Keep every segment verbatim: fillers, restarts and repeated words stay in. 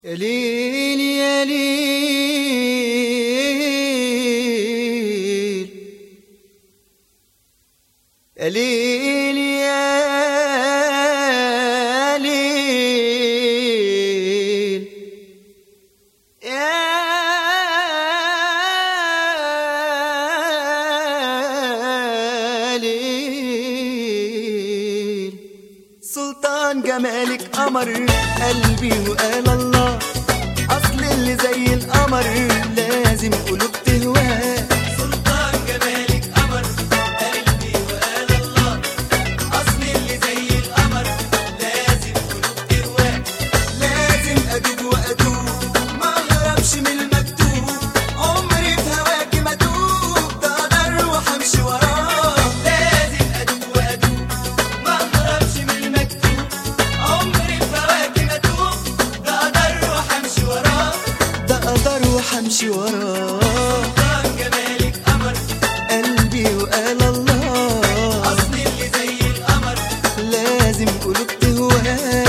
يا ليل يا ليل يا ليل يا ليل يا ليل سلطان جمالك قمر قلبي وقال الله أصل اللي زي القمر لازم قلوب تهواه. سلطان جمالك قمر قلبي وقال الله أصل اللي زي القمر لازم قلوب تهواه. لازم أدوب وأدوب ما أهربش من المكتوب، عمري في هواكي ما أدوب ده أقدر وهمشي وراه. لازم أدوب وأدوب ما أهربش من المكتوب، عمري في هواكي ما أدوب ده أقدر وهمشي وراه. ده أقدر وهمشي وراه. سلطان جمالك قمر قلبي وقال الله أصل اللي زي القمر لازم قلوب تهواه.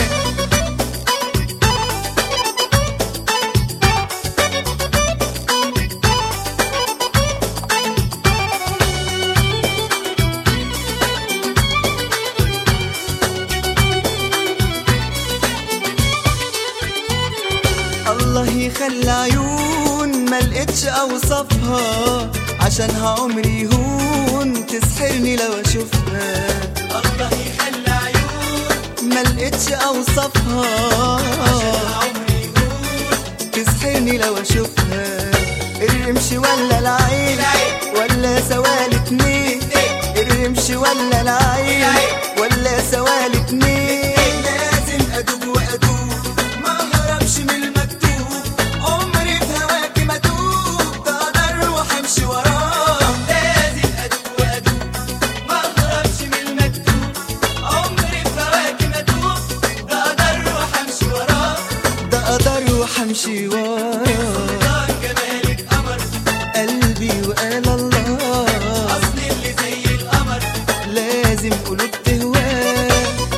الله يخلي عيون ما لقيتش اوصفها، عشانها عمري يهون تسحرني لو اشوفها. الله يخلي عيون ما لقيتش اوصفها عشان عمري يهون. تسحرني لو اشوفها. الرمش ولا العين ولا سوالي اتنين، الرمش ولا العين ولا سوالي اتنين. لازم ادوب وادوب ما اهربش من المكتوب، عمري في هواكي ما ادوب ده اقدر وهمشي وراه. لازم أدوب وأدوب ما أهربش من المكتوب، عمري في هواكي ما أدوب ده أقدر وهمشي وراه. ده اقدر وهمشي وراه. سلطان جمالك قمر قلبي وقال الله أصل اللي زي القمر لازم قلوب تهواه.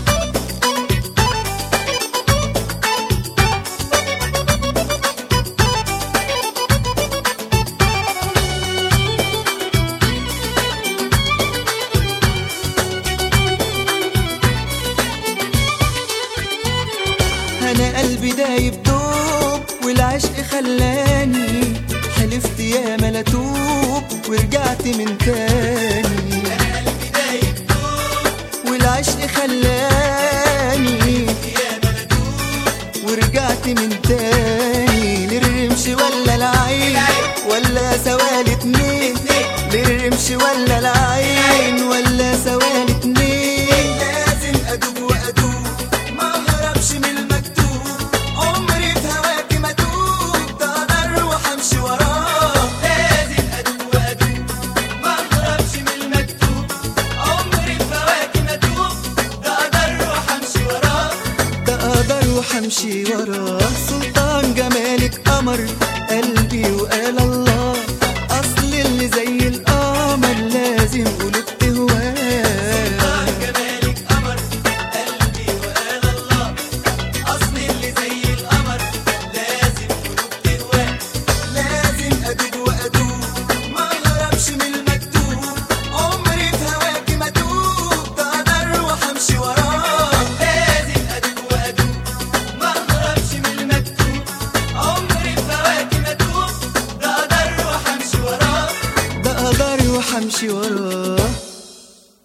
انا قلبي دايب دوب والعشق خلاني، حلفت يا ما لا توب ورجعت من تاني. أنا قلبي دايب دوب والعشق خلاني يا بلدوب. ورجعت من تاني. للرمش ولا العين ولا سوالي اتنين، للرمش ولا العين ولا سوالي اتنين. لازم ادوب وادوب ما اهربش من المكتوب، عمري في هواكي ما ادوب ده اقدر وهمشي وراه. لازم أدوب وأدوب ما أهربش من المكتوب، عمري في هواكي ما أدوب ده أقدر وهمشي وراه. ده اقدر وهمشي وراه. سلطان جمالك قمر قلبي وقال الله اصل اللي زي القمر لازم قلوب تهواه. سلطان جمالك قمر قلبي وقال الله أصل اللي زي القمر لازم قلوب تهواه. لازم ادوب وادوب ما اهربش من المكتوب، عمري في هواكي ما ادوب ده اقدر وهمشي وراه. لازم أدوب وأدوب ما أهربش من المكتوب، عمري في هواكي ما أدوب ده أقدر وهمشي وراه. ده اقدر وهمشي وراه.